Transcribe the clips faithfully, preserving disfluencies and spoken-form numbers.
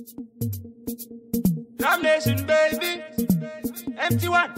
Ram Nation, baby. Empty one.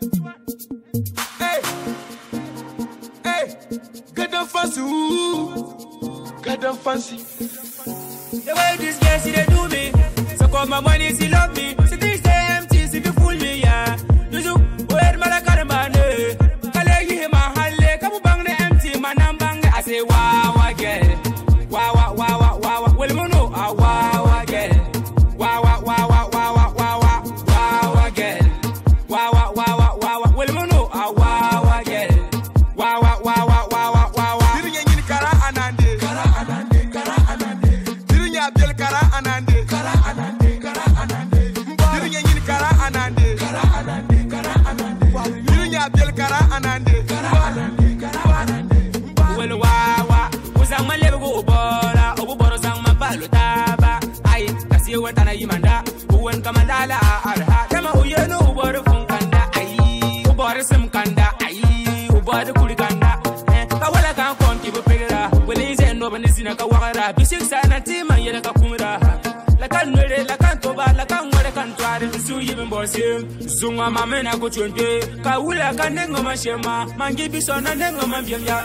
Hey. Hey. Get them fancy. Ooh. Get them fancy. The way this girl see they do me. So call my money, she love me. So this say empty, if you fool me, yeah. You do, where my caramane. Kale yi ma halle, kamu bang the empty, man am bang. I say wow, wow, girl. Wow, wow, wow, wow, wow. Well, you know, ah, wow, wow, girl. Wow, wow, wow, wow, wow, wow, wow, wow, wow, girl. Wow, wow, wow, wow, wow, wow. Well, you know, ah, wow, wow, girl. Wow, wow, wow, wow, wow, wow, wow, wow. Dirinya ngini kara anande, kara anande, kara anande. Dirinya abdel kara anande, kara anande, kara anande. Dirinya ngini kara anande, kara anande, kara anande. Dirinya abdel kara anande, kara anande, kara anande. Well, wow, wow. Usang malebe go bora, obu boro sang mabalo taba. Ay, kasi wanta na yimanda, uwan kamandala arha. Kama uyeno uboro funkanda, ay, uboro simkanda, ay, uboro kulikanda. Eh, kawala kan konti bopegera, wele ize no banisina kawara. Bisik sana tima yele kakumira. La kan nwere, la kan toba, la kan nwere kan tware. Bisu yibin borsim, zunga mamena kuchunde. Kawula kan nengo mashema, mangi bisona nengo mambiya.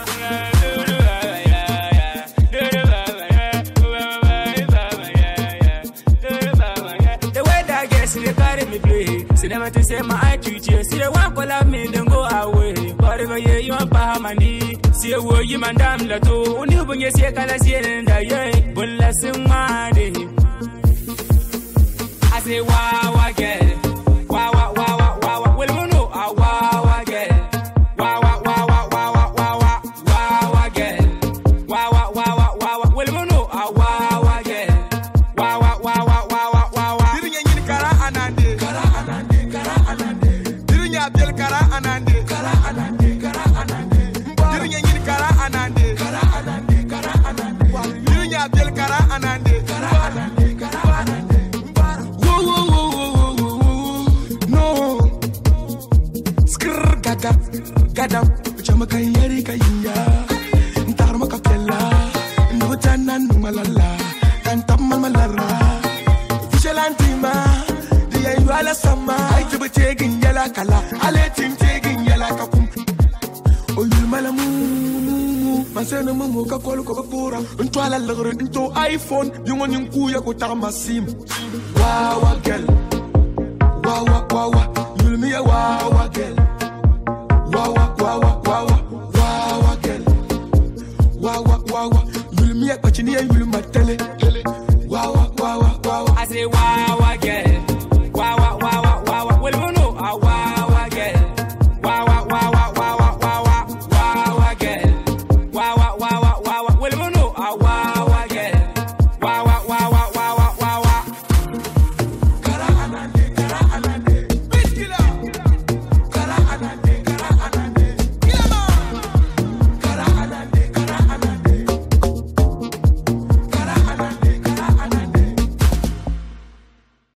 See they carry me play. See them to say my I Q G. See they want call up me, then go away. But if I hear you on Pahamani, see a word you man damn la to. Only when you see a color, see it in the year. But listen, money. I say, wow, I get it. Wow, wow, wow, wow, wow. Well, you know, ah, wow, I get it. Wow, wow, wow, wow, wow, wow, wow, wow, I get it. Wow, wow, wow, wow, wow. Well, you know, ah, wow, I get it. Wow, wow, wow, wow, wow, wow, wow. Kara anande, kara anande, kara anande. Dirinya abdel kara anande, kara anande, kara anande. Dirinya ngini kara anande, kara anande, kara anande. Dirinya abdel kara anande, kara anande, kara anande. Woo woo woo woo woo. No. Skrr gada, gada. Chama kayeri kayiya. Ntar makapela. No tanan malala. Kantam malala. Vishalantima. Wala sama ai tuba tegin yala kala aletin tegin yala kakum oyul malamu masena mumu ka kol ko pura ntwala lagro into iPhone yungo ninku ya ko tamasim wawa girl wawa wawa yul mi wawa girl wawa wawa wawa wawa girl wawa wawa yul mi ya kwachini yul matele wawa wawa wawa I say wawa